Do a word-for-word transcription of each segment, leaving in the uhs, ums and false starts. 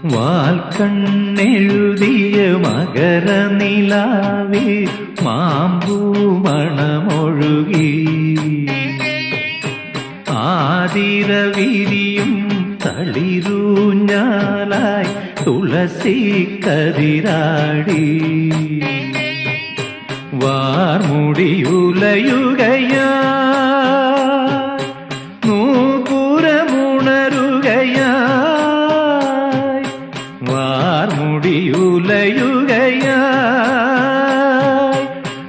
വാൽക്കണ്ണെഴുതിയ മകരനിലാവിൽ മാമ്പൂമണമൊഴുകി ആതിരവിരിയും തളിരൂഞ്ഞാലായി തുളസി കതിരാടി വാർമുടിയുലയുകയാ നൂപുരമുണരുകയായി വാർമുടിയുലയുകയായി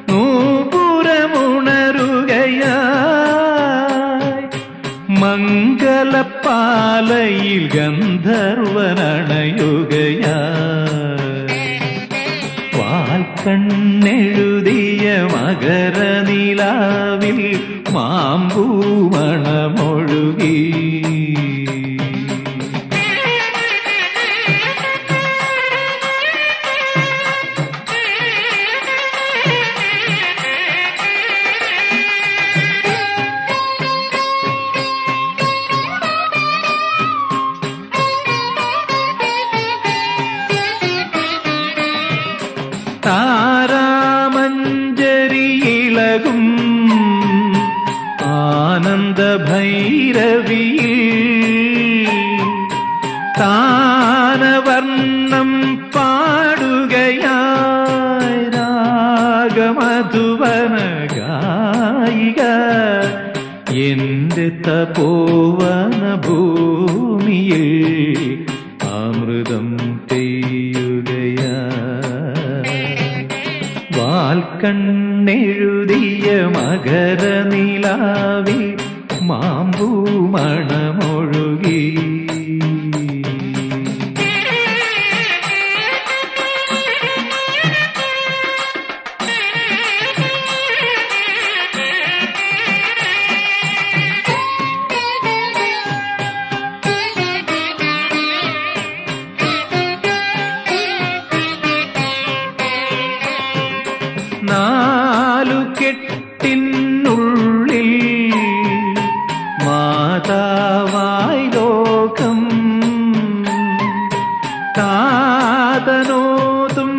നൂപുരമുണരുകയായി മംഗലപ്പാലയിൽ ഗന്ധർവനണയുകയായി വാൽക്കണ്ണെഴുതിയ മകരനിലാവിൽ മാമ്പൂമണമൊഴുകി താരാമഞ്ജരിയിളകും ആനന്ദഭൈരവിയിൽ താനവർണ്ണം പാടുകയായി രാഗമധുവന ഗായിക എന്റെ തപോവന ഭൂമിയിൽ അമൃതം വാൽക്കണ്ണെഴുതിയ മകരനിലാവിൽ മാമ്പൂമണമൊഴുകി നാലു കെട്ടിനുള്ളിൽ മാതാവായി ലോകം കാതനോതും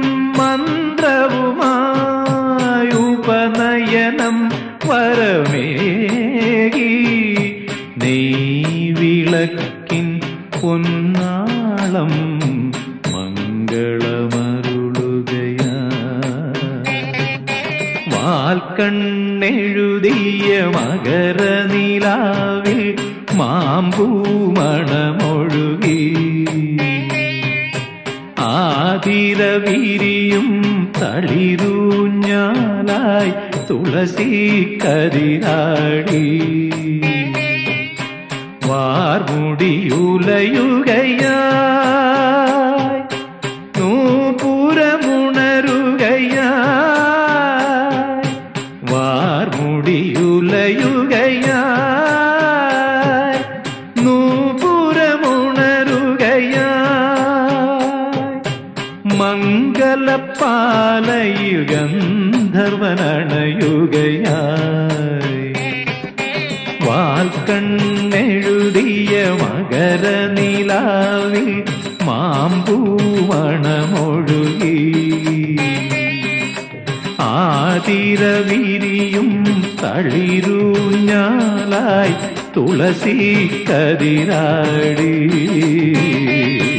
മന്ത്രവുമായി ഉപനയനം വരമേകി നെയ്വിളക്കിൻ പൊന്നാളം വാൽക്കണ്ണെഴുതിയ മകരനിലാവിൽ മാമ്പൂമണമൊഴുകി ആതിരവിരിയും തളിരൂഞ്ഞാലായി തുളസി കതിരാടി വാർമുടിയുലയുകയായി നൂപുരമുണരുകയായി വാർമുടിയുലയുകയായി നൂപുരമുണരുകയായി മംഗലപ്പാലയിൽ ഗന്ധർവനണയുകയായി വാൽക്കണ്ണെഴുതിയ മകരനിലാവിൽ മാമ്പൂമണമൊഴുകി ആതിരവിരിയും തളിരൂഞ്ഞാലായി തുളസി കതിരാടി